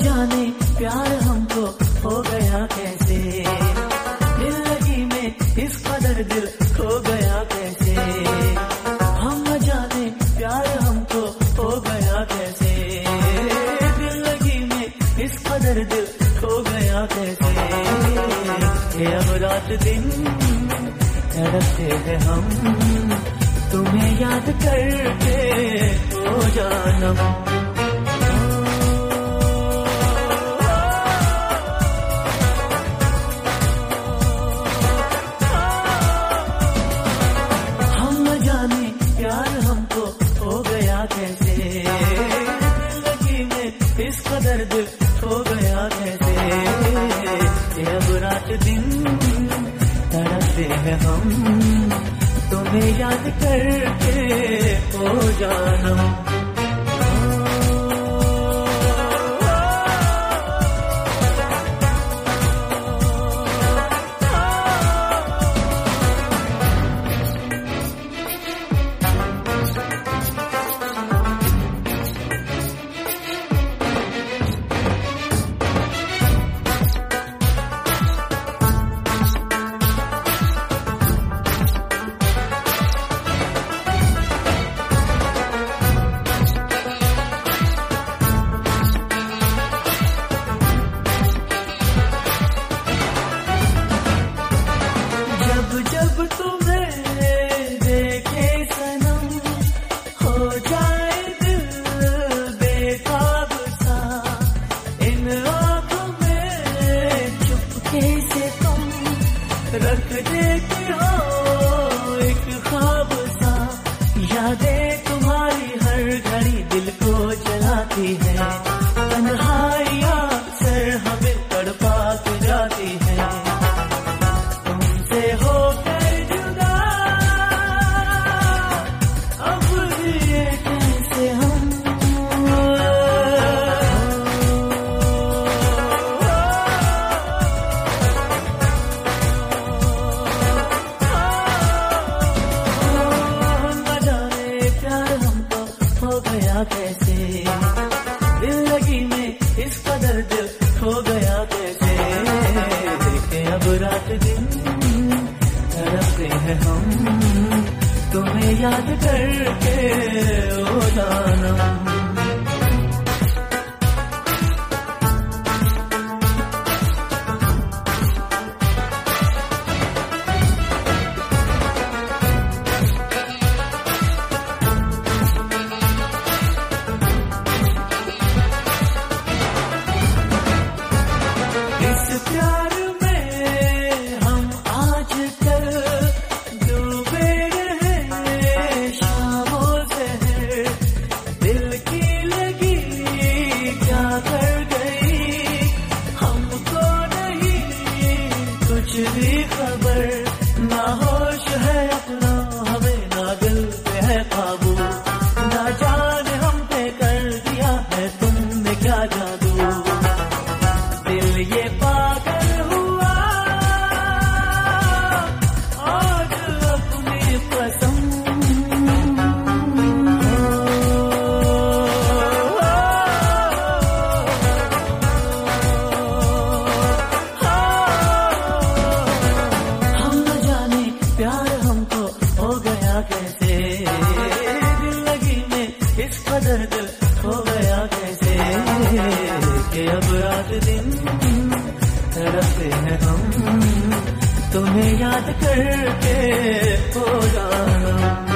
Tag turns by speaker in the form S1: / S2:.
S1: जाने प्यार हमको हो गया कैसे, दिल लगी में इस कदर दिल खो गया कैसे। हम न जाने प्यार हमको हो गया कैसे, दिल लगी में इस कदर दिल खो गया कैसे। ये अब रात दिन तड़पते हैं हम, तुम्हें याद करके हो जानम। हम न जाने प्यार हमको हो गया कैसे, दिल लगी में इस कदर दिल खो गया कैसे। ये अब रात दिन तड़पते हैं हम, तुम्हें याद करके हो जानम। जब तुम्हें देखे सनम, हो जाए दिल बेताब सा। इन आँखों में चुपके से तुम रख देती हो एक ख्वाब सा। यादें तुम्हारी हर घड़ी दिल को जलाती है, तन्हाइयाँ अक्सर हमें तड़पा के जाती है। कैसे दिल लगी में इस कदर दिल खो गया कैसे। देखे अब रात दिन तड़पते हैं हम, तुम्हें याद करके हो जानम। प्यार में हम आज कल डूबे रहे शामों से, दिल की लगी क्या कर गई हमको नहीं कुछ भी खबर। ना होश है अपना हमें, ना दिल पे है काबू, ना जाने हम पे कर दिया है तुमने क्या जादू। दिल ये पागल हुआ आज अपनी पसंद, हम न जाने प्यार हमको हो गया कैसे, दिल लगी में इस कदर दिल हो गया कैसे। कि अब रात दिन तड़पते हैं हम, तुम्हें याद करके हो जानम।